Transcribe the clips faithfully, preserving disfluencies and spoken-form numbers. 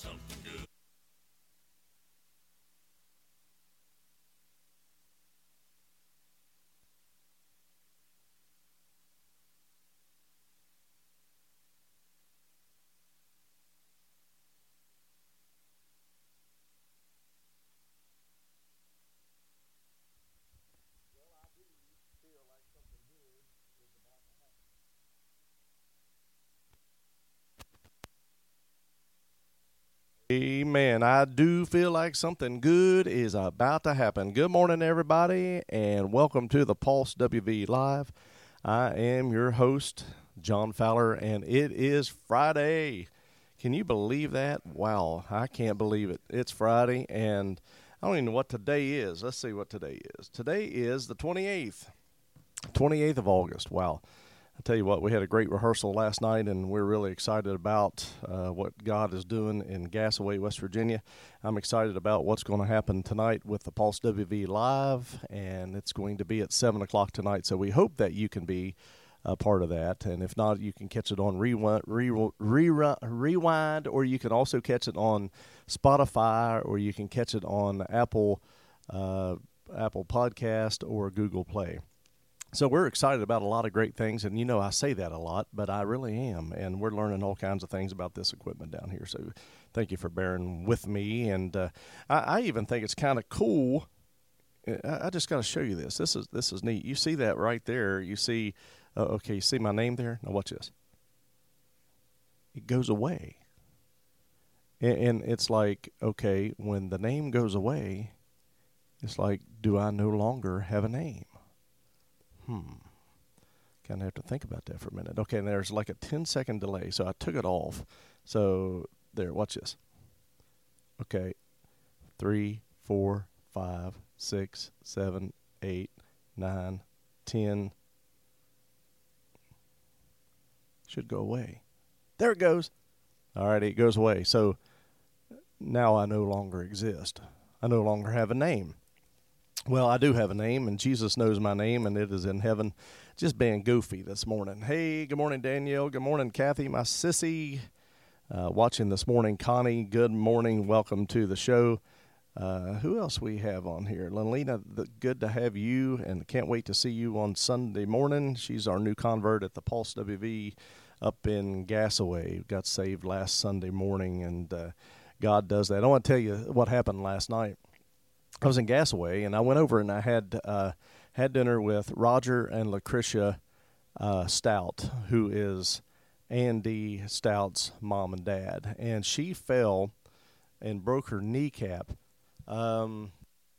Amen. I do feel like something good is about to happen. Good morning, everybody, and welcome to the Pulse W V Live. I am your host, John Fowler, and it is Friday. Can you believe that? Wow, I can't believe it. It's Friday, and I don't even know what today is. Let's see what today is. Today is the twenty-eighth, twenty-eighth of August. Wow. I tell you what, we had a great rehearsal last night, and we're really excited about uh, what God is doing in Gassaway, West Virginia. I'm excited about what's going to happen tonight with the Pulse W V Live, and it's going to be at seven o'clock tonight, so we hope that you can be a part of that. And if not, you can catch it on rewind, rewind, rewind or you can also catch it on Spotify, or you can catch it on Apple, uh, Apple Podcast or Google Play. So we're excited about a lot of great things, and you know I say that a lot, but I really am, and we're learning all kinds of things about this equipment down here. So thank you for bearing with me, and uh, I, I even think it's kind of cool. I, I just got to show you this. This is this is neat. You see that right there? You see, uh, okay, you see my name there? Now watch this. It goes away, and, and it's like, okay, when the name goes away, it's like, do I no longer have a name? Hmm. Kind of have to think about that for a minute. Okay, and there's like a ten second delay, so I took it off. So there, watch this. Okay, three, four, five, six, seven, eight, nine, ten. Should go away. There it goes. All right, it goes away. So now I no longer exist. I no longer have a name. Well, I do have a name, and Jesus knows my name, and it is in heaven. Just being goofy this morning. Hey, good morning, Danielle. Good morning, Kathy, my sissy. Uh, watching this morning, Connie, good morning. Welcome to the show. Uh, who else we have on here? Lelina, the, good to have you, and can't wait to see you on Sunday morning. She's our new convert at the Pulse W V up in Gassaway. Got saved last Sunday morning, and uh, God does that. I want to tell you what happened last night. I was in Gassaway, and I went over and I had uh, had dinner with Roger and Lucretia uh, Stout, who is Andy Stout's mom and dad. And she fell and broke her kneecap um,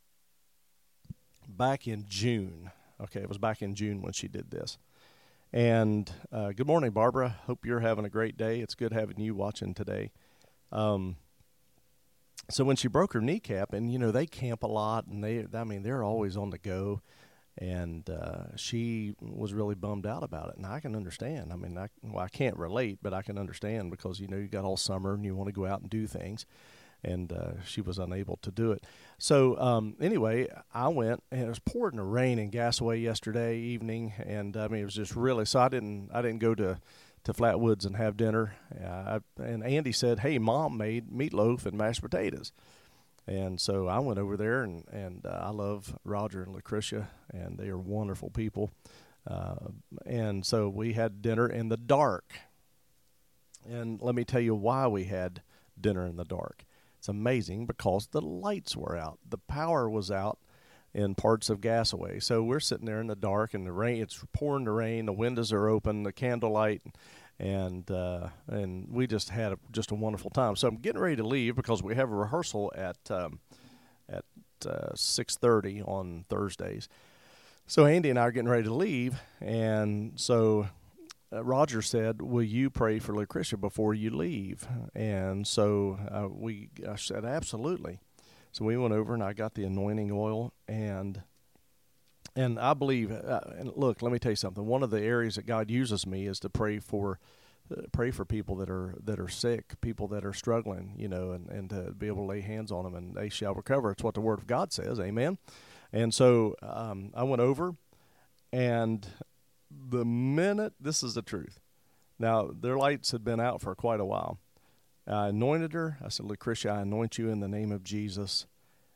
back in June. Okay, it was back in June when she did this. And uh, good morning, Barbara. Hope you're having a great day. It's good having you watching today. Um So when she broke her kneecap, and, you know, they camp a lot, and they, I mean, they're always on the go, and uh, she was really bummed out about it, and I can understand. I mean, I, well, I can't relate, but I can understand because, you know, you got all summer, and you want to go out and do things, and uh, she was unable to do it. So um, anyway, I went, and it was pouring the rain in Gassaway yesterday evening, and, I mean, it was just really, so I didn't, I didn't go to to Flatwoods and have dinner. Uh, and Andy said, hey, Mom made meatloaf and mashed potatoes. And so I went over there, and, and uh, I love Roger and Lucretia, and they are wonderful people. Uh, and so we had dinner in the dark. And let me tell you why we had dinner in the dark. It's amazing because the lights were out. The power was out in parts of Gassaway. So we're sitting there in the dark, and the rain, it's pouring the rain, the windows are open, the candlelight, and uh, and we just had a, just a wonderful time. So I'm getting ready to leave because we have a rehearsal at um, at uh, six thirty on Thursdays. So Andy and I are getting ready to leave, and so uh, Roger said, will you pray for Lucretia before you leave? And so uh, we I said, absolutely. So we went over, and I got the anointing oil, and and I believe, uh, and look, let me tell you something. One of the areas that God uses me is to pray for uh, pray for people that are that are sick, people that are struggling, you know, and, and to be able to lay hands on them, and they shall recover. It's what the Word of God says, amen. And so um, I went over, and the minute, this is the truth. Now, their lights had been out for quite a while. I anointed her. I said, Lucretia, I anoint you in the name of Jesus.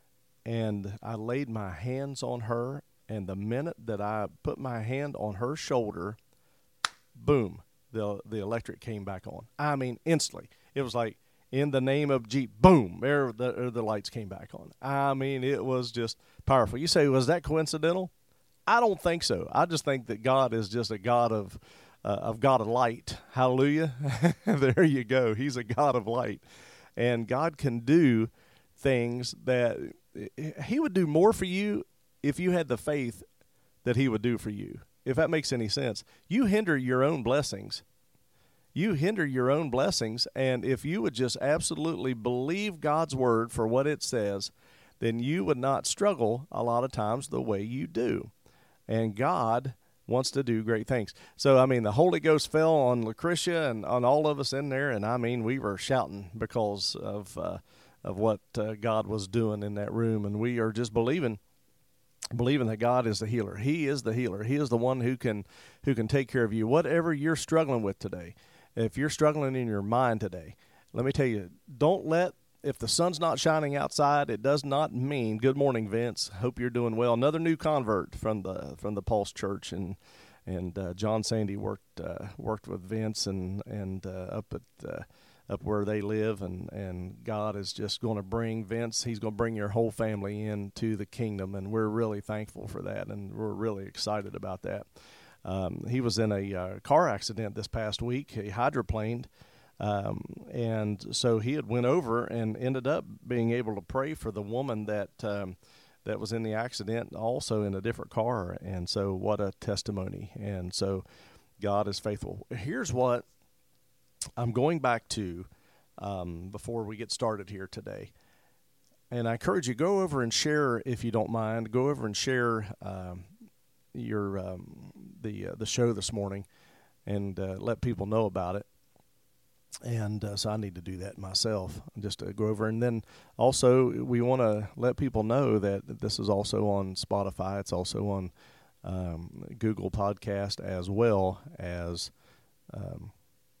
And I laid my hands on her, and the minute that I put my hand on her shoulder, boom, the the electric came back on. I mean, instantly. It was like, in the name of G, boom, there the, the lights came back on. I mean, it was just powerful. You say, was that coincidental? I don't think so. I just think that God is just a God of uh, of God of light. Hallelujah. There you go. He's a God of light. And God can do things that he would do more for you if you had the faith that he would do for you. If that makes any sense. You hinder your own blessings. You hinder your own blessings, and if you would just absolutely believe God's word for what it says, then you would not struggle a lot of times the way you do. And God wants to do great things. So, I mean, the Holy Ghost fell on Lucretia and on all of us in there, and, I mean, we were shouting because of uh, of what uh, God was doing in that room, and we are just believing believing that God is the healer. He is the healer. He is the one who can who can take care of you. Whatever you're struggling with today, if you're struggling in your mind today, let me tell you, don't let, if the sun's not shining outside, it does not mean, good morning, Vince. Hope you're doing well. Another new convert from the from the Pulse Church, and and uh, John Sandy worked uh, worked with Vince and and uh, up at uh, up where they live, and, and God is just going to bring Vince. He's going to bring your whole family into the kingdom, and we're really thankful for that, and we're really excited about that. Um, he was in a uh, car accident this past week. He hydroplaned. Um, and so he had went over and ended up being able to pray for the woman that um, that was in the accident, also in a different car. And so what a testimony. And so God is faithful. Here's what I'm going back to um, before we get started here today. And I encourage you, go over and share, if you don't mind, go over and share um, your um, the uh, the show this morning, and uh, let people know about it. And uh, so I need to do that myself, just to go over. And then also we want to let people know that this is also on Spotify. It's also on um, Google Podcast, as well as um,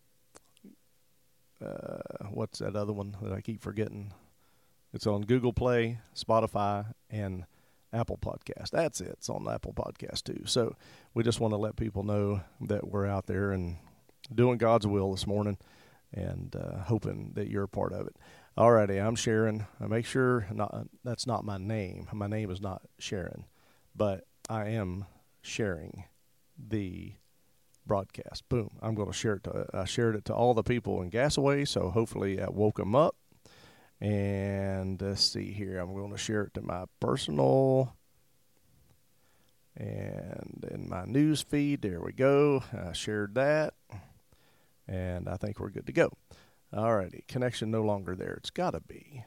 uh, what's that other one that I keep forgetting? It's on Google Play, Spotify, and Apple Podcast. That's it. It's on Apple Podcast too. So we just want to let people know that we're out there and doing God's will this morning, and uh, hoping that you're a part of it. Alrighty, I'm Sharon. I make sure not that's not my name. My name is not Sharon, but I am sharing the broadcast. Boom! I'm going to share it. To, I shared it to all the people in Gasaway, so hopefully that woke them up. And let's see here. I'm going to share it to my personal and in my news feed. There we go. I shared that. And I think we're good to go. Alrighty, connection no longer there. It's got to be.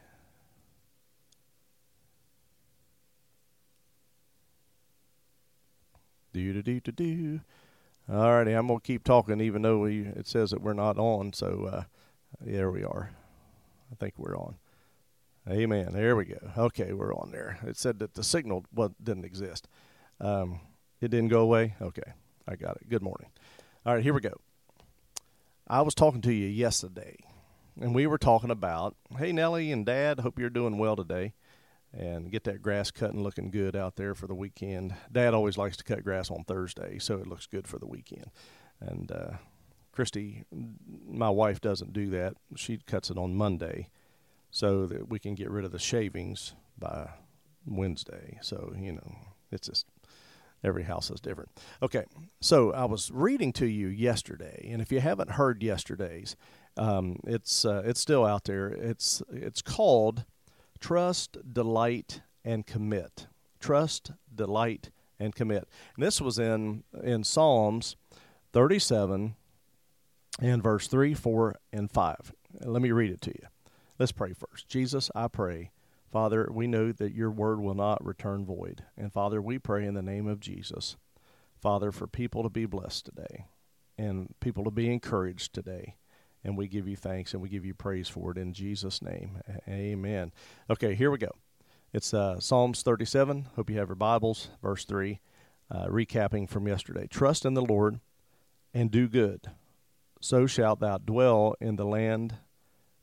Do do do do do. Alrighty, I'm gonna keep talking, even though we, it says that we're not on. So uh, there we are. I think we're on. Amen. There we go. Okay, we're on there. It said that the signal well, didn't exist. Um, it didn't go away. Okay, I got it. Good morning. All right, here we go. I was talking to you yesterday, and we were talking about, hey, Nellie and Dad, hope you're doing well today, and get that grass cut and looking good out there for the weekend. Dad always likes to cut grass on Thursday, so it looks good for the weekend. And uh, Christy, my wife, doesn't do that. She cuts it on Monday so that we can get rid of the shavings by Wednesday. So, you know, it's just every house is different. Okay, so I was reading to you yesterday, and if you haven't heard yesterday's, um, it's uh, it's still out there. It's it's called Trust, Delight, and Commit. Trust, Delight, and Commit. And this was in in Psalms thirty-seven and verse three, four, and five. Let me read it to you. Let's pray first. Jesus, I pray, Father, we know that your word will not return void. And Father, we pray in the name of Jesus, Father, for people to be blessed today and people to be encouraged today. And we give you thanks and we give you praise for it in Jesus' name. Amen. Okay, here we go. It's uh, Psalms thirty-seven. Hope you have your Bibles. Verse three, uh, recapping from yesterday. Trust in the Lord and do good. So shalt thou dwell in the land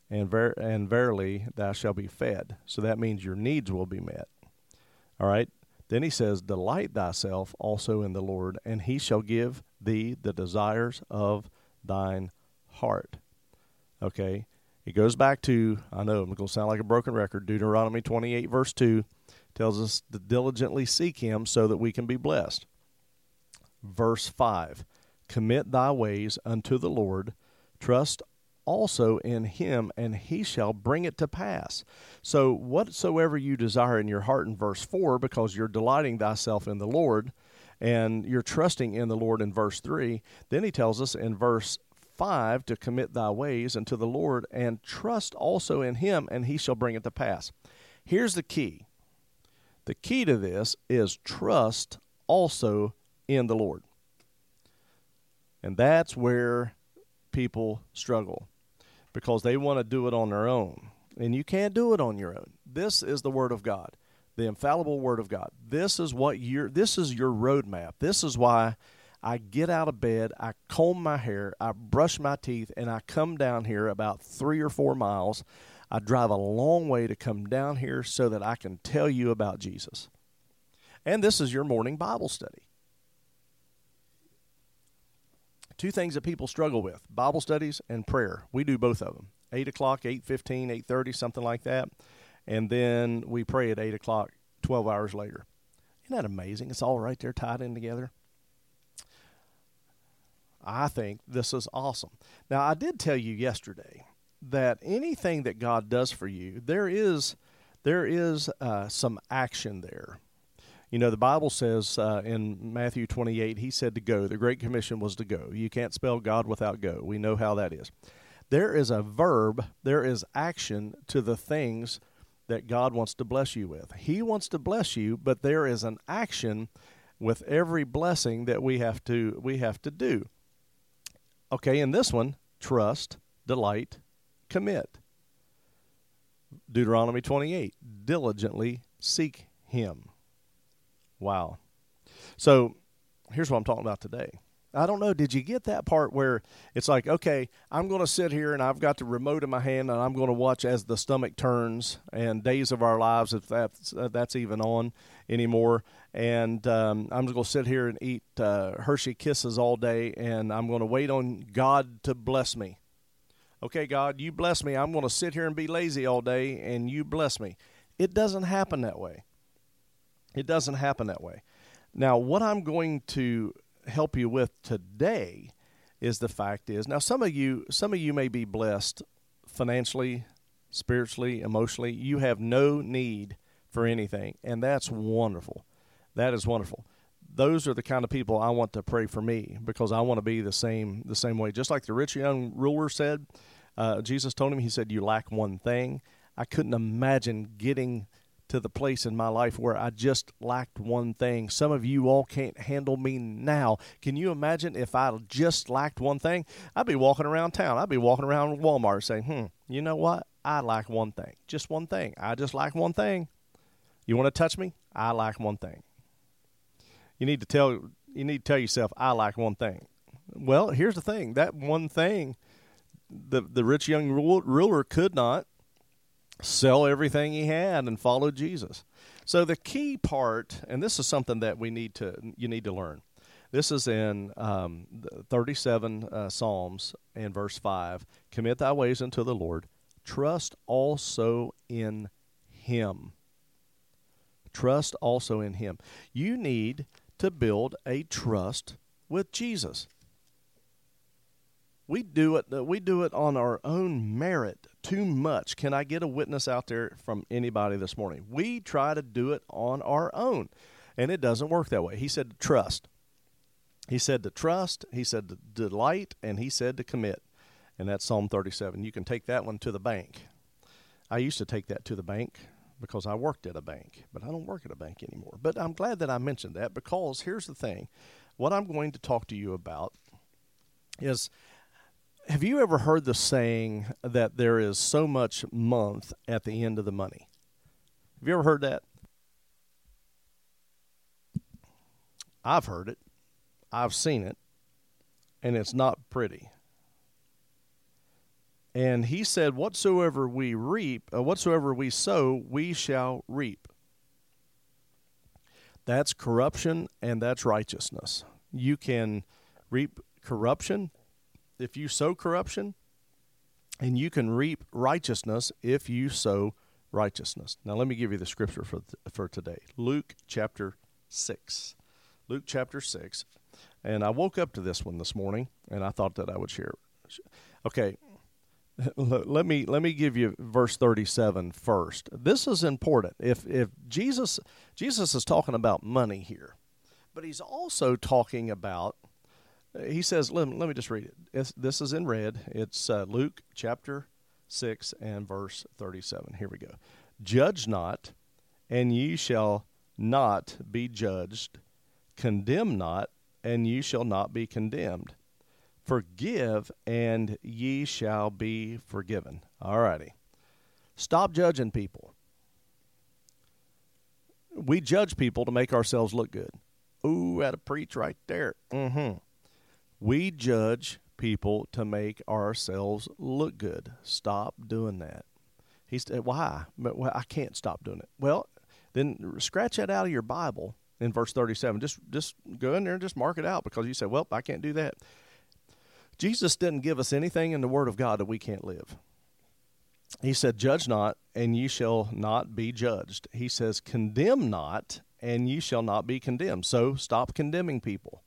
and ver- and verily thou shalt be fed. So that means your needs will be met. All right. Then he says, delight thyself also in the Lord, and he shall give thee the desires of thine heart. Okay. It goes back to, I know I'm going to sound like a broken record, Deuteronomy twenty-eight, verse two, tells us to diligently seek him so that we can be blessed. Verse five, commit thy ways unto the Lord, trust also in him, and he shall bring it to pass. So whatsoever you desire in your heart in verse four, because you're delighting thyself in the Lord, and you're trusting in the Lord in verse three, then he tells us in verse five to commit thy ways unto the Lord, and trust also in him, and he shall bring it to pass. Here's the key. The key to this is trust also in the Lord. And that's where people struggle, because they want to do it on their own. And you can't do it on your own. This is the Word of God, the infallible Word of God. This is what you're, this is your roadmap. This is why I get out of bed, I comb my hair, I brush my teeth, and I come down here about three or four miles. I drive a long way to come down here so that I can tell you about Jesus. And this is your morning Bible study. Two things that people struggle with, Bible studies and prayer. We do both of them. eight o'clock, eight fifteen, eight thirty, something like that. And then we pray at eight o'clock, twelve hours later. Isn't that amazing? It's all right there tied in together. I think this is awesome. Now, I did tell you yesterday that anything that God does for you, there is there is uh, some action there. You know, the Bible says uh, in Matthew twenty-eight, he said to go. The Great Commission was to go. You can't spell God without go. We know how that is. There is a verb, there is action to the things that God wants to bless you with. He wants to bless you, but there is an action with every blessing that we have to we have to do. Okay, in this one, trust, delight, commit. Deuteronomy twenty-eight, diligently seek him. Wow. So here's what I'm talking about today. I don't know, did you get that part where it's like, okay, I'm going to sit here and I've got the remote in my hand and I'm going to watch as the stomach turns, and Days of Our Lives, if that's, uh, that's even on anymore. And um, I'm just going to sit here and eat uh, Hershey Kisses all day, and I'm going to wait on God to bless me. Okay, God, you bless me. I'm going to sit here and be lazy all day, and you bless me. It doesn't happen that way. It doesn't happen that way. Now, what I'm going to help you with today is the fact is, now some of you some of you may be blessed financially, spiritually, emotionally. You have no need for anything, and that's wonderful. That is wonderful. Those are the kind of people I want to pray for me, because I want to be the same the same way. Just like the rich young ruler said, uh, Jesus told him, he said, you lack one thing. I couldn't imagine getting to the place in my life where I just lacked one thing. Some of you all can't handle me now. Can you imagine if I just lacked one thing? I'd be walking around town. I'd be walking around Walmart saying, hmm, you know what? I lack one thing. Just one thing. I just lack one thing. You want to touch me? I lack one thing. You need to tell you need to tell yourself, I lack one thing. Well, here's the thing. That one thing, the, the rich young ruler could not sell everything he had and follow Jesus. So the key part, and this is something that we need to you need to learn. This is in um, thirty-seven uh, Psalms and verse five. Commit thy ways unto the Lord. Trust also in him. Trust also in him. You need to build a trust with Jesus. We do it. We do it on our own merit too much. Can I get a witness out there from anybody this morning? We try to do it on our own, and it doesn't work that way. He said to trust. He said to trust. He said to delight, and he said to commit. And that's Psalm thirty-seven. You can take that one to the bank. I used to take that to the bank because I worked at a bank, but I don't work at a bank anymore. But I'm glad that I mentioned that, because here's the thing. What I'm going to talk to you about is, have you ever heard the saying that there is so much month at the end of the money? Have you ever heard that? I've heard it. I've seen it. And it's not pretty. And he said, whatsoever we reap, uh, whatsoever we sow, we shall reap. That's corruption and that's righteousness. You can reap corruption if you sow corruption, and you can reap righteousness if you sow righteousness. Now let me give you the scripture for th- for today. Luke chapter six. Luke chapter six. And I woke up to this one this morning, and I thought that I would share it. Okay, let me let me give you verse thirty-seven first. This is important. If if Jesus Jesus is talking about money here, but he's also talking about, he says, let, let me just read it. It's, this is in red. It's uh, Luke chapter six and verse thirty-seven. Here we go. Judge not, and ye shall not be judged. Condemn not, and ye shall not be condemned. Forgive, and ye shall be forgiven. All righty. Stop judging people. We judge people to make ourselves look good. Ooh, that'll preach right there. Mm-hmm. We judge people to make ourselves look good. Stop doing that. He said, why? Well, I can't stop doing it. Well, then scratch that out of your Bible in verse thirty-seven. Just, just go in there and just mark it out, because you say, well, I can't do that. Jesus didn't give us anything in the Word of God that we can't live. He said, judge not, and ye shall not be judged. He says, condemn not, and ye shall not be condemned. So stop condemning people.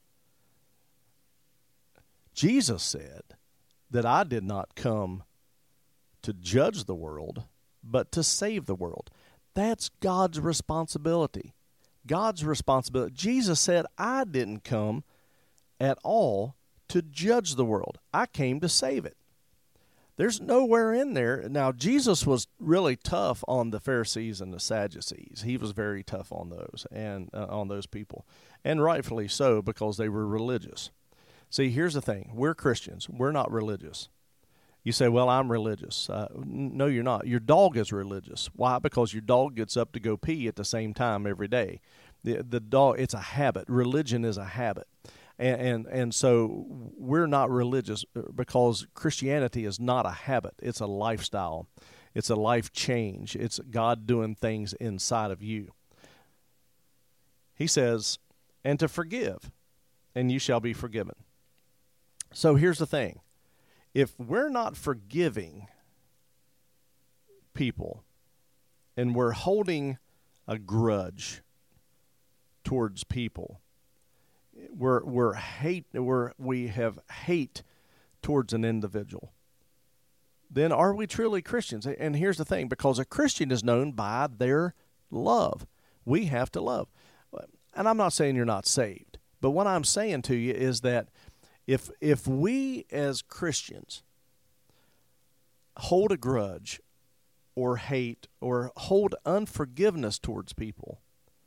Jesus said that I did not come to judge the world, but to save the world. That's God's responsibility. God's responsibility. Jesus said, I didn't come at all to judge the world. I came to save it. There's nowhere in there. Now, Jesus was really tough on the Pharisees and the Sadducees. He was very tough on those and uh, on those people, and rightfully so, because they were religious. See, here's the thing. We're Christians. We're not religious. You say, well, I'm religious. Uh, no, you're not. Your dog is religious. Why? Because your dog gets up to go pee at the same time every day. The, the dog, it's a habit. Religion is a habit. And, and and so we're not religious, because Christianity is not a habit. It's a lifestyle. It's a life change. It's God doing things inside of you. He says, and to forgive, and you shall be forgiven. So here's the thing. If we're not forgiving people, and we're holding a grudge towards people, We're we're hate we're we have hate towards an individual, then are we truly Christians? And here's the thing, because a Christian is known by their love. We have to love. And I'm not saying you're not saved, but what I'm saying to you is that if if we as Christians hold a grudge or hate or hold unforgiveness towards people,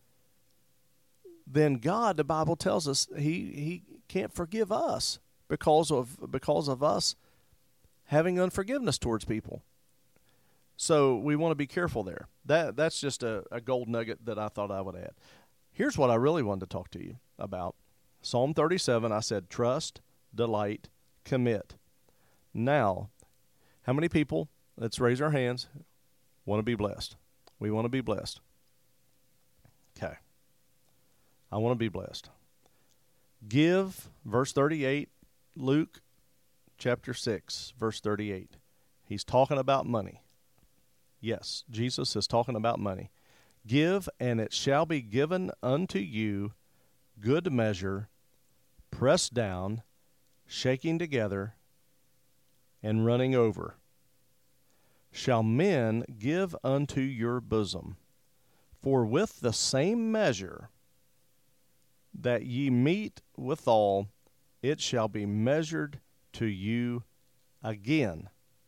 then God, the Bible tells us, he he can't forgive us because of because of us having unforgiveness towards people. So we want to be careful there. That that's just a, a gold nugget that I thought I would add. Here's what I really wanted to talk to you about. Psalm thirty-seven, I said, trust, delight, commit. Now, how many people, let's raise our hands, want to be blessed? We want to be blessed. Okay. I want to be blessed. Give, verse thirty-eight, Luke chapter six, verse thirty-eight. He's talking about money. Yes, Jesus is talking about money. Give, and it shall be given unto you, good measure, pressed down, shaking together, and running over. Shall men give unto your bosom? For with the same measure that ye meet withal, it shall be measured to you again.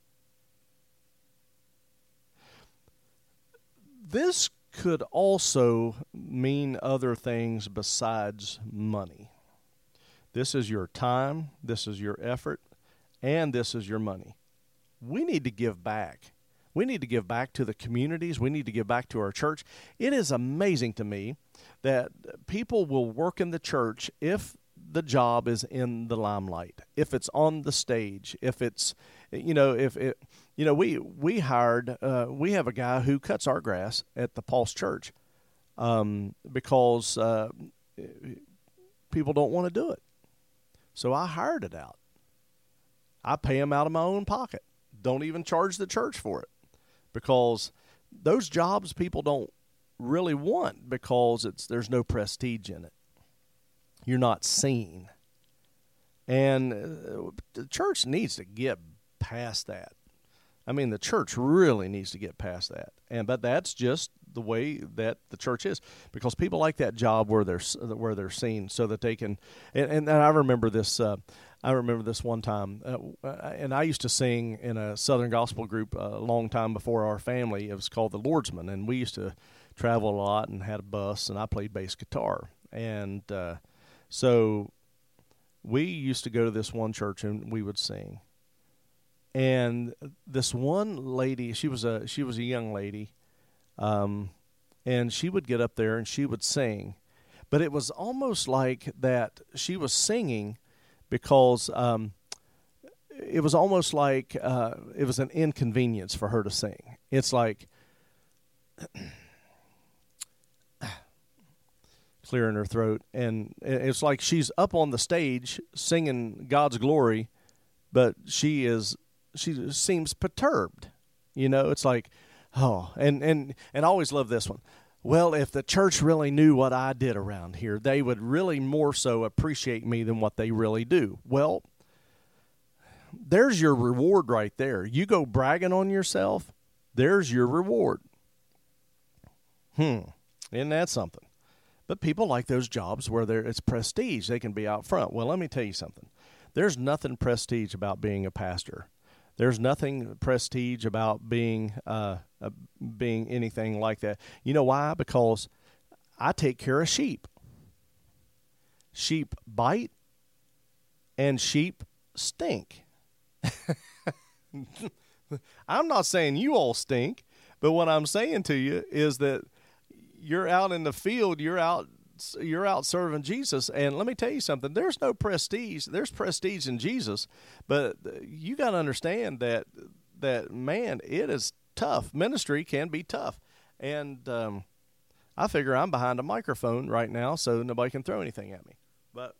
This could also mean other things besides money. This is your time, this is your effort, and this is your money. We need to give back. We need to give back to the communities. We need to give back to our church. It is amazing to me that people will work in the church if the job is in the limelight, if it's on the stage, if it's, you know, if it, you know, we we hired, uh, we have a guy who cuts our grass at the Pulse Church, um, because uh, people don't want to do it. So I hired it out. I pay him out of my own pocket. Don't even charge the church for it, because those jobs people don't really want, because it's there's no prestige in it. You're not seen. And uh, the church needs to get past that. I mean, the church really needs to get past that. And but that's just the way that the church is, because people like that job where they're where they're seen, so that they can. And, and I remember this. Uh, I remember this one time, uh, and I used to sing in a Southern gospel group a long time before our family. It was called the Lordsmen, and we used to travel a lot and had a bus, and I played bass guitar. And uh, so we used to go to this one church, and we would sing. And this one lady, she was a she was a young lady, um, and she would get up there and she would sing, but it was almost like that she was singing because um, it was almost like uh, it was an inconvenience for her to sing. It's like clearing her throat, and it's like she's up on the stage singing God's glory, but she is she seems perturbed. You know, it's like, oh, and and and I always love this one. Well, if the church really knew what I did around here, they would really more so appreciate me than what they really do. Well, there's your reward right there. You go bragging on yourself, there's your reward. Hmm, isn't that something? But people like those jobs where there it's prestige. They can be out front. Well, let me tell you something. There's nothing prestige about being a pastor. There's nothing prestige about being uh, uh, being anything like that. You know why? Because I take care of sheep. Sheep bite, and sheep stink. I'm not saying you all stink, but what I'm saying to you is that you're out in the field, you're out you're out serving Jesus, and let me tell you something, there's no prestige. There's prestige in Jesus, but you got to understand that, that man, it is tough. Ministry can be tough, and um, I figure I'm behind a microphone right now, so nobody can throw anything at me, but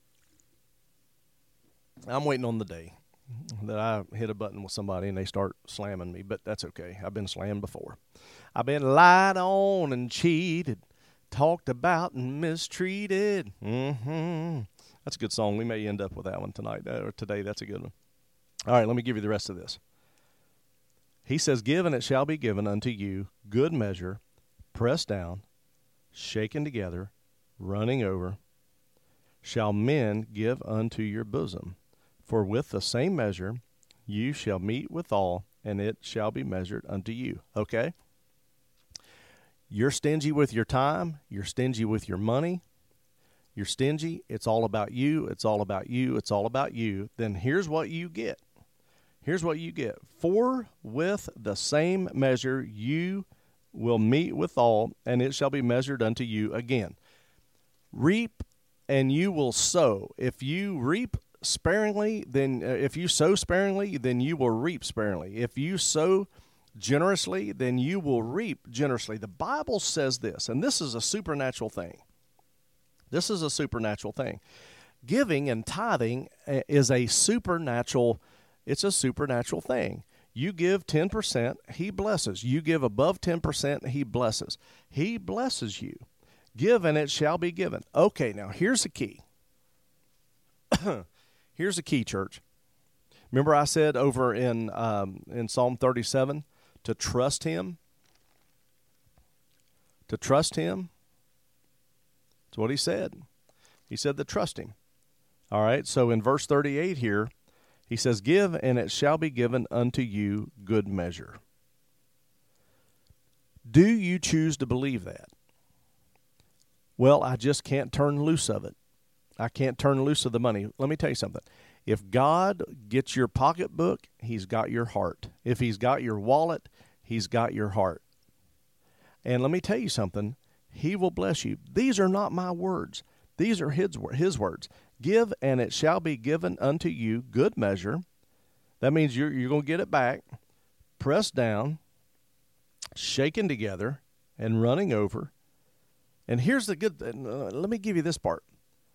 I'm waiting on the day that I hit a button with somebody and they start slamming me, but that's okay. I've been slammed before. I've been lied on and cheated, talked about and mistreated. Mm-hmm. That's a good song. We may end up with that one tonight or today. That's a good one. All right, let me give you the rest of this. He says, give and it shall be given unto you, good measure, pressed down, shaken together, running over, shall men give unto your bosom. For with the same measure you shall meet withal, and it shall be measured unto you. Okay? You're stingy with your time. You're stingy with your money. You're stingy. It's all about you. It's all about you. It's all about you. Then here's what you get. Here's what you get. For with the same measure you will meet withal, and it shall be measured unto you again. Reap, and you will sow. If you reap sparingly, then uh, if you sow sparingly, then you will reap sparingly. If you sow generously, then you will reap generously. The Bible says this, and this is a supernatural thing. This is a supernatural thing. Giving and tithing is a supernatural, it's a supernatural thing. You give ten percent, he blesses. You give above ten percent, he blesses. He blesses you. Give and it shall be given. Okay, now here's the key. Here's the key, church. Remember I said over in um, in Psalm thirty-seven, to trust him? To trust him? That's what he said. He said to trust him. All right, so in verse thirty-eight here, he says, give, and it shall be given unto you good measure. Do you choose to believe that? Well, I just can't turn loose of it. I can't turn loose of the money. Let me tell you something. If God gets your pocketbook, he's got your heart. If he's got your wallet, he's got your heart. And let me tell you something. He will bless you. These are not my words. These are his, his words. Give, and it shall be given unto you, good measure. That means you're, you're going to get it back, pressed down, shaken together, and running over. And here's the good thing. Uh, let me give you this part.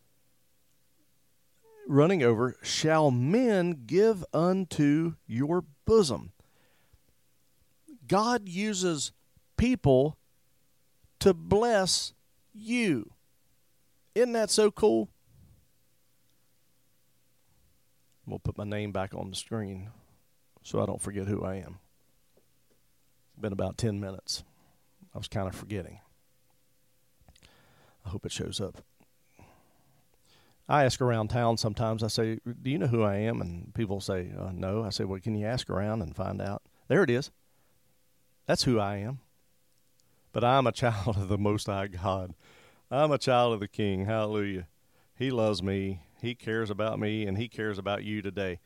Running over, shall men give unto your bosom. God uses people to bless you. Isn't that so cool? I'm going to put my name back on the screen so I don't forget who I am. It's been about ten minutes. I was kind of forgetting. I hope it shows up. I ask around town sometimes. I say, do you know who I am? And people say, uh, no. I say, well, can you ask around and find out? There it is. That's who I am. But I'm a child of the Most High God. I'm a child of the King. Hallelujah. He loves me. He cares about me, and he cares about you today.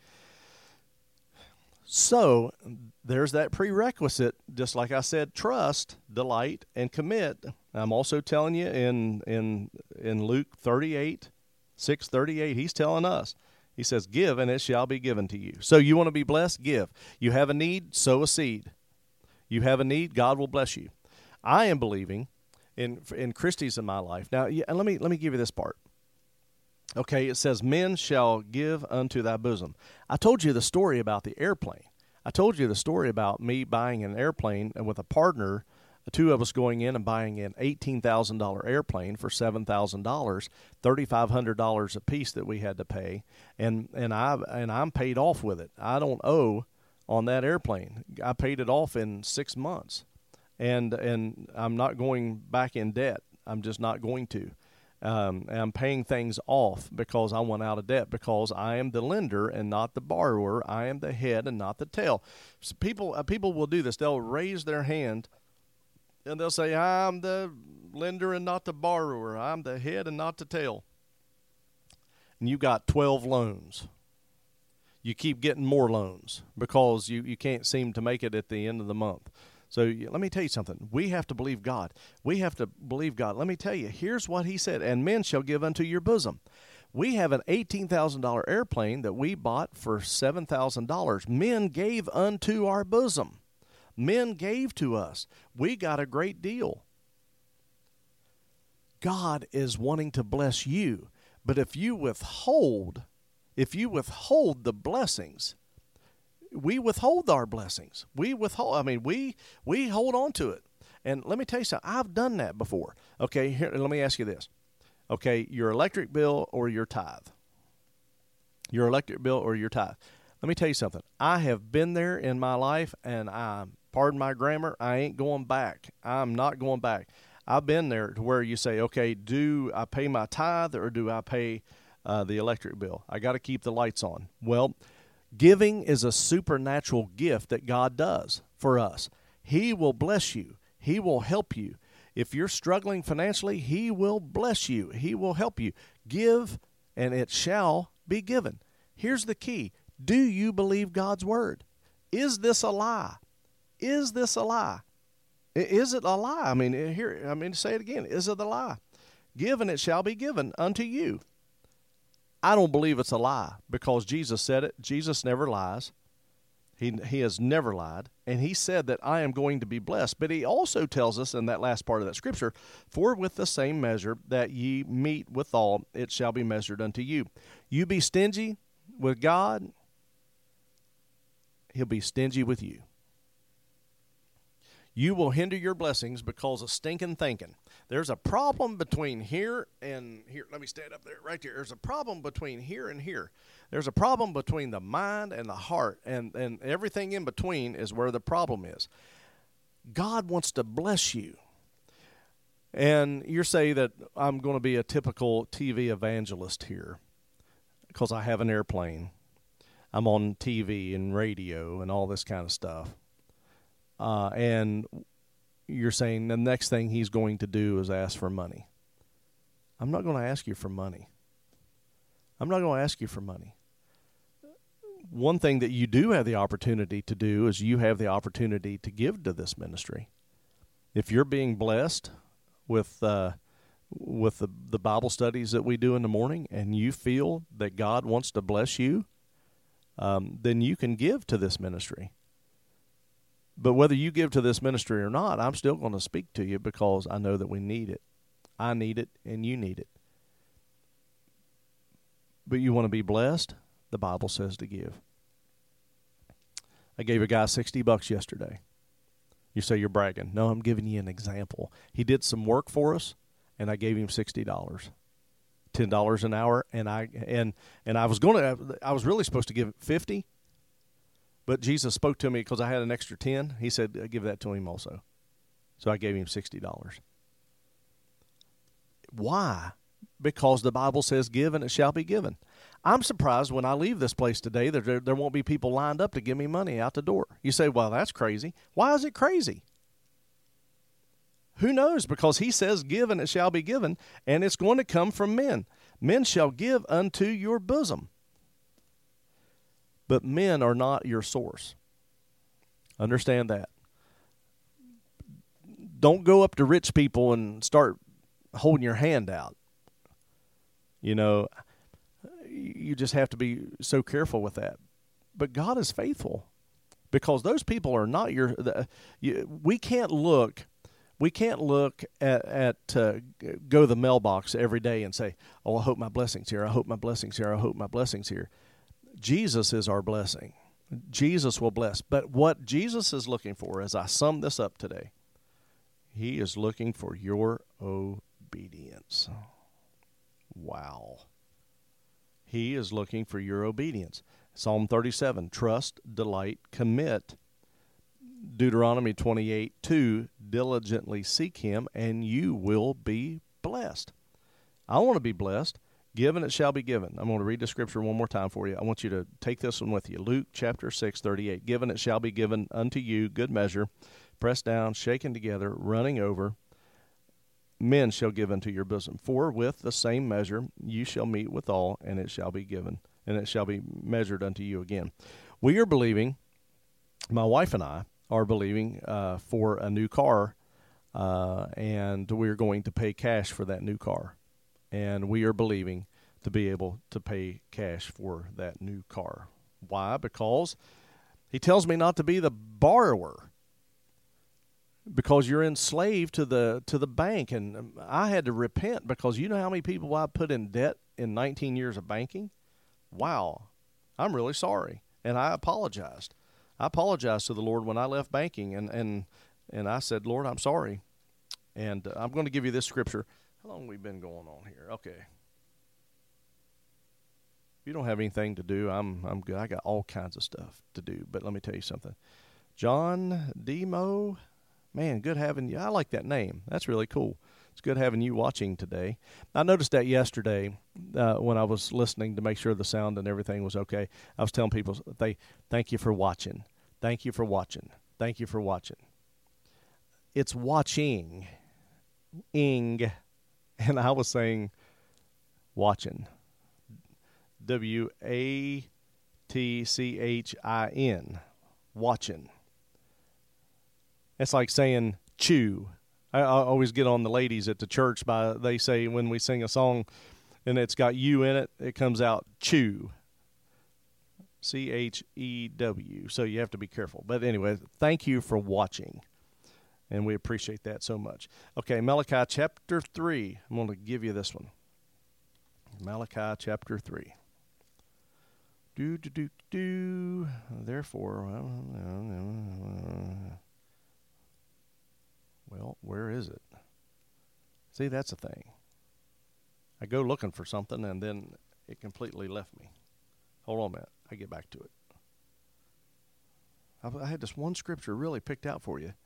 So there's that prerequisite, just like I said, trust, delight, and commit. I'm also telling you in in in Luke thirty-eight, six thirty-eight, he's telling us, he says, give, and it shall be given to you. So you want to be blessed? Give. You have a need? Sow a seed. You have a need? God will bless you. I am believing in in Christie's in my life. Now, yeah, let me let me give you this part. Okay, it says, men shall give unto thy bosom. I told you the story about the airplane. I told you the story about me buying an airplane and with a partner, the two of us going in and buying an eighteen thousand dollars airplane for seven thousand dollars, three thousand five hundred dollars a piece that we had to pay, and and I and I'm paid off with it. I don't owe on that airplane. I paid it off in six months, and and I'm not going back in debt. I'm just not going to. Um, and I'm paying things off because I went out of debt, because I am the lender and not the borrower. I am the head and not the tail. So people uh, people will do this. They'll raise their hand and they'll say, I'm the lender and not the borrower. I'm the head and not the tail. And you got twelve loans. You keep getting more loans because you, you can't seem to make it at the end of the month. So let me tell you something. We have to believe God. We have to believe God. Let me tell you, here's what he said, and men shall give unto your bosom. We have an eighteen thousand dollars airplane that we bought for seven thousand dollars. Men gave unto our bosom. Men gave to us. We got a great deal. God is wanting to bless you, but if you withhold, if you withhold the blessings, we withhold our blessings. We withhold. I mean, we we hold on to it. And let me tell you something. I've done that before. Okay, here, let me ask you this. Okay, your electric bill or your tithe? Your electric bill or your tithe? Let me tell you something. I have been there in my life, and I, pardon my grammar, I ain't going back. I'm not going back. I've been there to where you say, okay, do I pay my tithe or do I pay uh, the electric bill? I got to keep the lights on. Well, giving is a supernatural gift that God does for us. He will bless you. He will help you. If you're struggling financially, he will bless you. He will help you. Give, and it shall be given. Here's the key. Do you believe God's word? Is this a lie? Is this a lie? Is it a lie? I mean, here, I mean, say it again. Is it a lie? Give, and it shall be given unto you. I don't believe it's a lie because Jesus said it. Jesus never lies. He he has never lied. And he said that I am going to be blessed. But he also tells us in that last part of that scripture, for with the same measure that ye meet withal, it shall be measured unto you. You be stingy with God, he'll be stingy with you. You will hinder your blessings because of stinking thinking. There's a problem between here and here. Let me stand up there, right there. There's a problem between here and here. There's a problem between the mind and the heart, and, and everything in between is where the problem is. God wants to bless you. And you're saying that I'm going to be a typical T V evangelist here because I have an airplane. I'm on T V and radio and all this kind of stuff. Uh, and you're saying the next thing he's going to do is ask for money. I'm not going to ask you for money. I'm not going to ask you for money. One thing that you do have the opportunity to do is you have the opportunity to give to this ministry. If you're being blessed with uh, with the, the Bible studies that we do in the morning, and you feel that God wants to bless you, um, then you can give to this ministry. But whether you give to this ministry or not, I'm still going to speak to you because I know that we need it. I need it, and you need it. But you want to be blessed? The Bible says to give. I gave a guy sixty bucks yesterday. You say you're bragging. No, I'm giving you an example. He did some work for us, and I gave him sixty dollars. ten dollars an hour, and I and and I was going to I was really supposed to give fifty, but Jesus spoke to me because I had an extra ten. He said, give that to him also. So I gave him sixty dollars. Why? Because the Bible says, give and it shall be given. I'm surprised when I leave this place today that there, there won't be people lined up to give me money out the door. You say, well, that's crazy. Why is it crazy? Who knows? Because he says, give and it shall be given, and it's going to come from men. Men shall give unto your bosom. But men are not your source. Understand that. Don't go up to rich people and start holding your hand out. You know, you just have to be so careful with that. But God is faithful because those people are not your, the, you, we can't look, we can't look at, at uh, go to the mailbox every day and say, oh, I hope my blessing's here. I hope my blessing's here. I hope my blessing's here. Jesus is our blessing. Jesus will bless. But what Jesus is looking for, as I sum this up today, he is looking for your obedience. Wow. He is looking for your obedience. Psalm thirty-seven, trust, delight, commit. Deuteronomy twenty-eight, two, diligently seek him, and you will be blessed. I want to be blessed. Given it shall be given. I'm going to read the scripture one more time for you. I want you to take this one with you. Luke chapter six, thirty-eight. Given it shall be given unto you, good measure, pressed down, shaken together, running over, men shall give unto your bosom. For with the same measure you shall meet withal, and it shall be given, and it shall be measured unto you again. We are believing, my wife and I are believing uh, for a new car, uh, and we're going to pay cash for that new car. And we are believing to be able to pay cash for that new car. Why? Because he tells me not to be the borrower. Because you're enslaved to the to the bank, and I had to repent because you know how many people I put in debt in nineteen years of banking? Wow, I'm really sorry, and I apologized. I apologized to the Lord when I left banking, and and, and I said, Lord, I'm sorry, and uh, I'm going to give you this scripture. How long have we been going on here? Okay. If you don't have anything to do, I'm I'm good. I got all kinds of stuff to do, but let me tell you something. John Demo. Man, good having you. I like that name. That's really cool. It's good having you watching today. I noticed that yesterday uh, when I was listening to make sure the sound and everything was okay. I was telling people, they, thank you for watching. Thank you for watching. Thank you for watching. It's watching. Ing. And I was saying watching. W A T C H I N. Watching. It's like saying chew. I, I always get on the ladies at the church by, they say when we sing a song and it's got you in it, it comes out chew. C H E W. So you have to be careful. But anyway, thank you for watching. And we appreciate that so much. Okay, Malachi chapter three. I'm going to give you this one. Malachi chapter three. Do, do, do, do. Therefore, well, where is it? See, that's the thing. I go looking for something, and then it completely left me. Hold on a minute. I get back to it. I, I had this one scripture really picked out for you.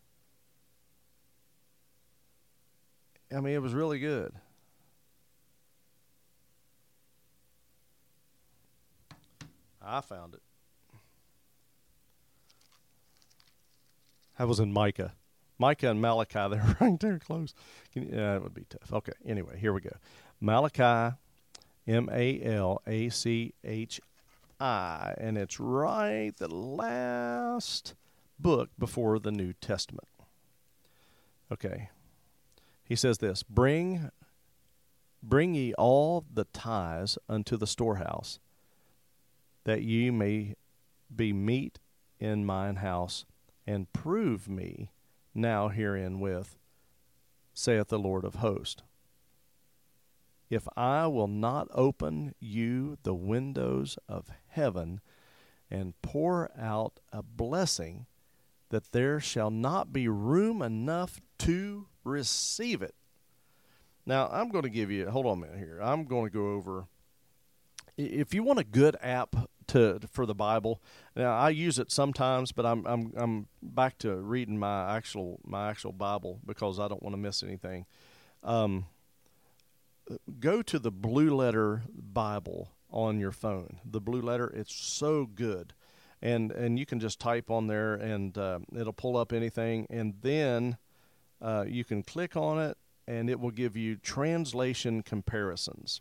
I mean, it was really good. I found it. I was in Micah. Micah and Malachi, they're right there close. Can you, uh, it would be tough. Okay, anyway, here we go. Malachi, M A L A C H I, and it's right the last book before the New Testament. Okay. He says this, bring Bring ye all the tithes unto the storehouse, that ye may be meat in mine house, and prove me now herein with, saith the Lord of hosts. If I will not open you the windows of heaven, and pour out a blessing, that there shall not be room enough to receive it. Now, I'm going to give you, hold on a minute here. I'm going to go over, if you want a good app to for the Bible, now I use it sometimes, but I'm I'm I'm back to reading my actual my actual Bible because I don't want to miss anything. Um, go to the Blue Letter Bible on your phone. The Blue Letter, it's so good. And and you can just type on there, and uh, it'll pull up anything, and then uh, you can click on it, and it will give you translation comparisons.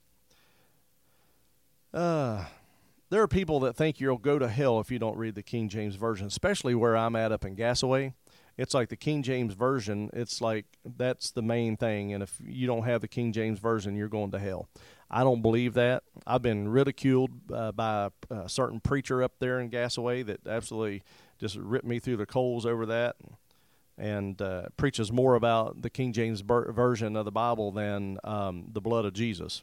Uh, there are people that think you'll go to hell if you don't read the King James Version, especially where I'm at up in Gassaway. It's like the King James Version, it's like that's the main thing, and if you don't have the King James Version, you're going to hell. I don't believe that. I've been ridiculed uh, by a, a certain preacher up there in Gassaway that absolutely just ripped me through the coals over that, and uh, preaches more about the King James ber- Version of the Bible than um, the blood of Jesus.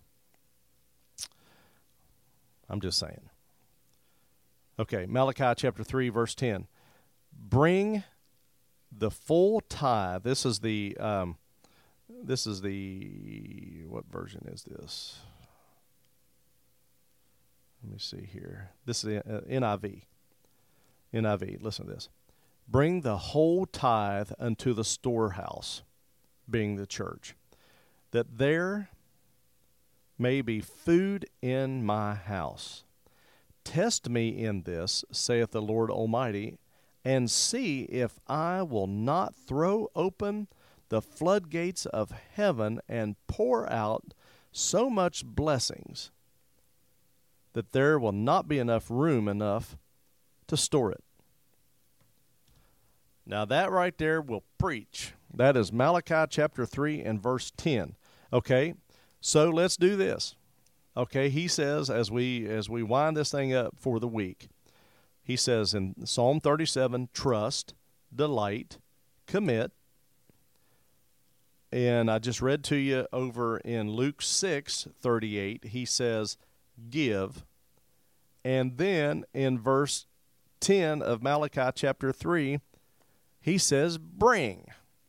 I'm just saying. Okay, Malachi chapter three, verse ten. Bring the full tithe. This is the, um, this is the, what version is this? Let me see here. This is the uh, N I V. N I V, listen to this. Bring the whole tithe unto the storehouse, being the church, that there may be food in my house. Test me in this, saith the Lord Almighty, and see if I will not throw open the floodgates of heaven and pour out so much blessings that there will not be enough room enough to store it. Now that right there will preach. That is Malachi chapter three and verse ten. Okay, so let's do this. Okay, he says as we as we wind this thing up for the week, he says in Psalm thirty-seven, trust, delight, commit. And I just read to you over in Luke six thirty-eight, he says, give. And then in verse ten of Malachi chapter three, he says, bring.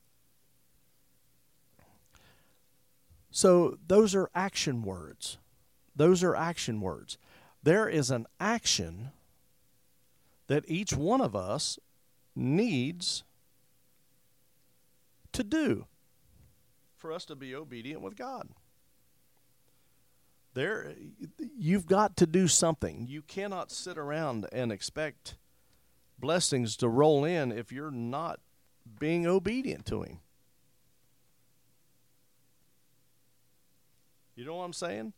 So those are action words. Those are action words. There is an action that each one of us needs to do for us to be obedient with God. There, you've got to do something. You cannot sit around and expect blessings to roll in if you're not being obedient to Him. You know what I'm saying?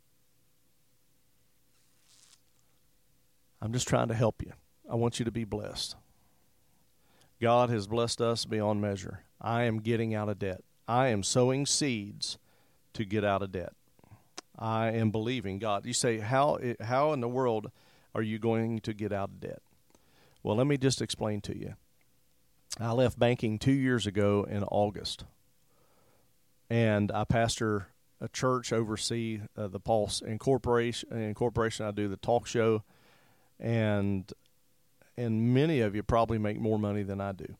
I'm just trying to help you. I want you to be blessed. God has blessed us beyond measure. I am getting out of debt. I am sowing seeds to get out of debt. I am believing God. You say, how how in the world are you going to get out of debt? Well, let me just explain to you. I left banking two years ago in August, and I pastor a church, oversee uh, the Pulse Incorporation. Incorporation. I do the talk show, and and many of you probably make more money than I do.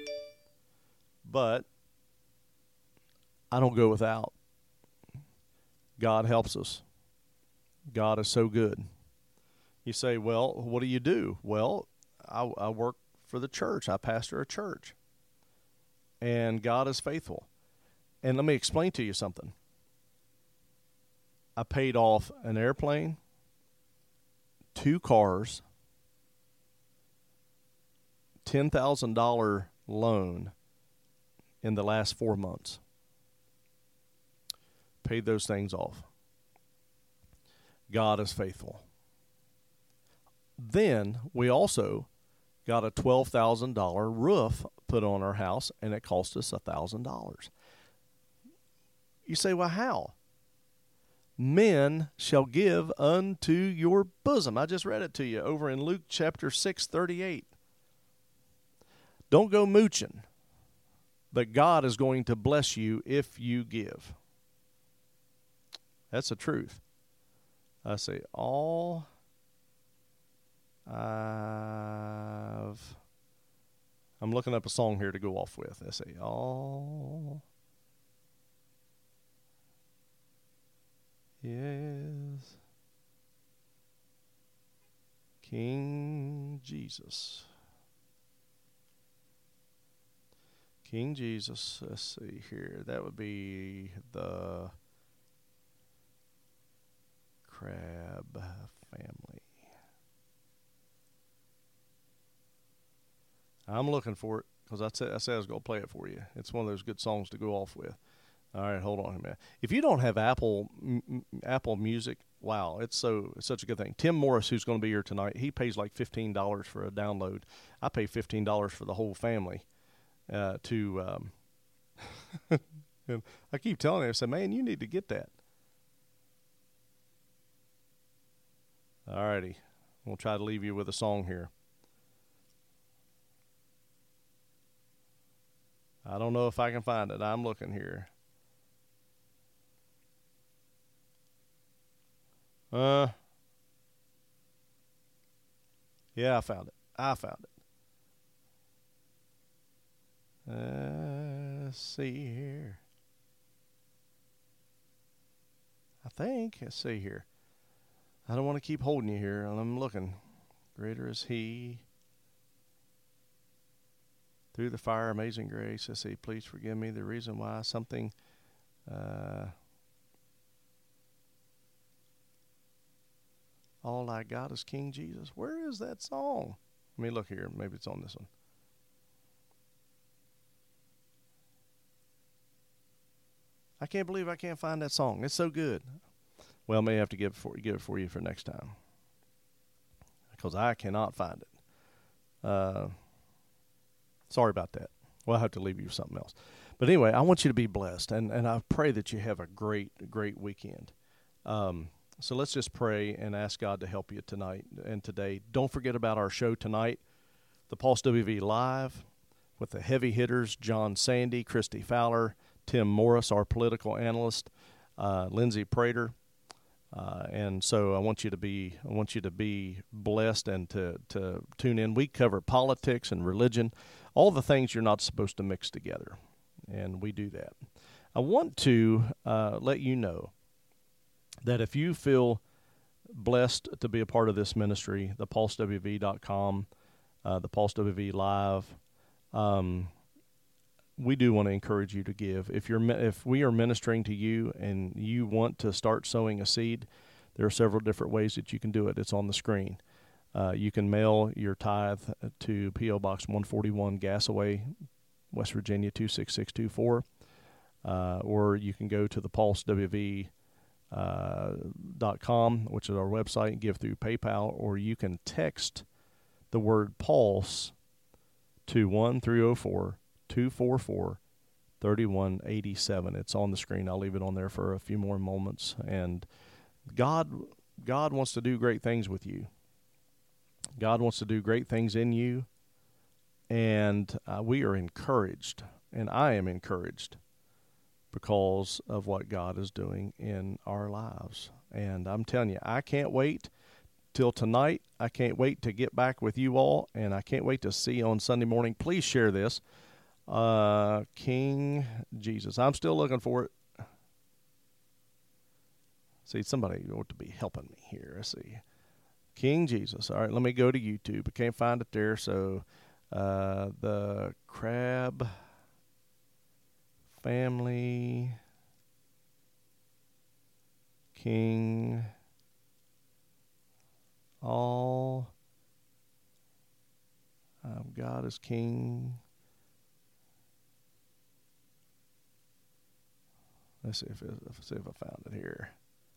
But I don't go without. God helps us. God is so good. You say, well, what do you do? Well, I, I work for the church. I pastor a church. And God is faithful. And let me explain to you something. I paid off an airplane, two cars, ten thousand dollars loan in the last four months. Paid those things off. God is faithful. Then we also got a twelve thousand dollars roof put on our house, and it cost us one thousand dollars. You say, well, how? men shall give unto your bosom. I just read it to you over in Luke chapter six thirty-eight. Don't go mooching, but God is going to bless you if you give. That's the truth. I say, all I've... I'm looking up a song here to go off with. I say, all... Yes, King Jesus. King Jesus, let's see here. That would be the Crabb family. I'm looking for it because I said, I said I was going to play it for you. It's one of those good songs to go off with. All right, hold on a minute. If you don't have Apple m- Apple Music, wow, it's so it's such a good thing. Tim Morris, who's going to be here tonight, he pays like fifteen dollars for a download. I pay fifteen dollars for the whole family. Uh, to um, and I keep telling him, I said, man, you need to get that. All righty, we'll try to leave you with a song here. I don't know if I can find it. I'm looking here. Uh, yeah, I found it. I found it. Uh, let's see here. I think. Let's see here. I don't want to keep holding you here. I'm looking. Greater is He. Through the fire, amazing grace. Let's see. Please forgive me. The reason why something. Uh, All I got is King Jesus. Where is that song? Let me look here. Maybe it's on this one. I can't believe I can't find that song. It's so good. Well, I may have to give it for, give it for you for next time because I cannot find it. Uh, sorry about that. We'll have to leave you with something else. But anyway, I want you to be blessed, and, and I pray that you have a great, great weekend. Um, So let's just pray and ask God to help you tonight and today. Don't forget about our show tonight, the Pulse W V Live, with the heavy hitters, John Sandy, Christy Fowler, Tim Morris, our political analyst, uh, Lindsay Prater. Uh, and so I want you to be I want you to be blessed and to, to tune in. We cover politics and religion, all the things you're not supposed to mix together, and we do that. I want to uh, let you know that if you feel blessed to be a part of this ministry, the pulse w v dot com, uh, the Pulse W V Live, um, we do want to encourage you to give. If you're if we are ministering to you and you want to start sowing a seed, there are several different ways that you can do it. It's on the screen. Uh, you can mail your tithe to P O Box one forty-one, Gassaway, West Virginia two six six two four, uh, or you can go to the Pulse W V. Uh, dot com, which is our website, and give through PayPal, or you can text the word Pulse to one three zero four, two four four, three one eight seven. It's on the screen. I'll leave it on there for a few more moments. And God, God wants to do great things with you. God wants to do great things in you, and uh, we are encouraged, and I am encouraged because of what God is doing in our lives. And I'm telling you, I can't wait till tonight. I can't wait to get back with you all, and I can't wait to see you on Sunday morning. Please share this. Uh, King Jesus. I'm still looking for it. See, somebody ought to be helping me here. Let's see. King Jesus. All right, let me go to YouTube. I can't find it there, so uh, the Crabb family, King, all of God is King. Let's see if it, let's see if I found it here.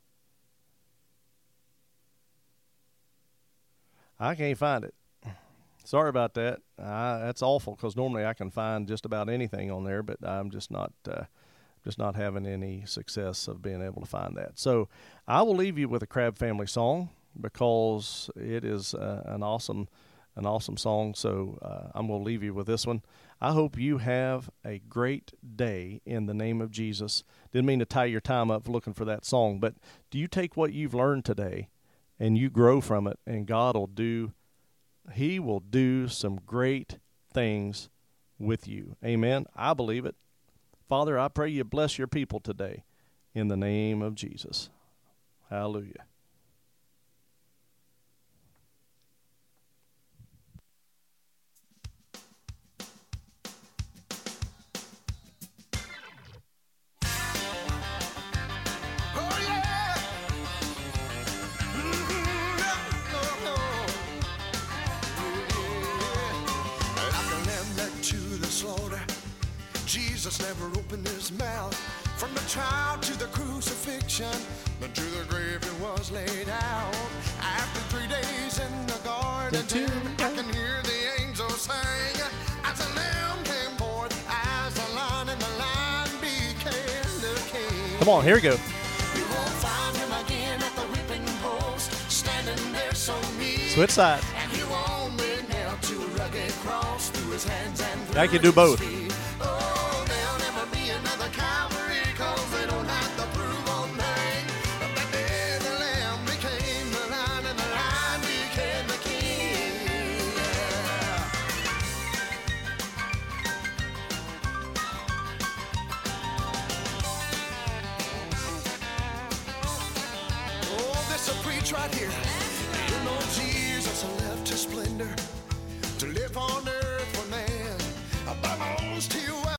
I can't find it. Sorry about that. Uh, that's awful because normally I can find just about anything on there, but I'm just not uh, just not having any success of being able to find that. So I will leave you with a Crab Family song because it is uh, an awesome an awesome song. So uh, I'm going to leave you with this one. I hope you have a great day in the name of Jesus. Didn't mean to tie your time up looking for that song, but do you take what you've learned today and you grow from it, and God will do, he will do some great things with you. Amen. I believe it. Father, I pray you bless your people today in the name of Jesus. Hallelujah. Jesus never opened his mouth. From the trial to the crucifixion, then to the grave he was laid out. After three days in the garden tomb, I can hear the angels sing, as the lamb came forth, as the lion and the lion became the king. Come on, here we go. You won't find him again at the whipping post, standing there so meek. Switch side. And he won't be nailed to a rugged cross through his hands and through I can do both. his feet. Oh, there'll never be another Calvary, 'cause they don't have to prove one thing. But that day the lamb became the lion and the lion became the king. Oh, this a preach right here. You know Jesus left his splendor to live on earth.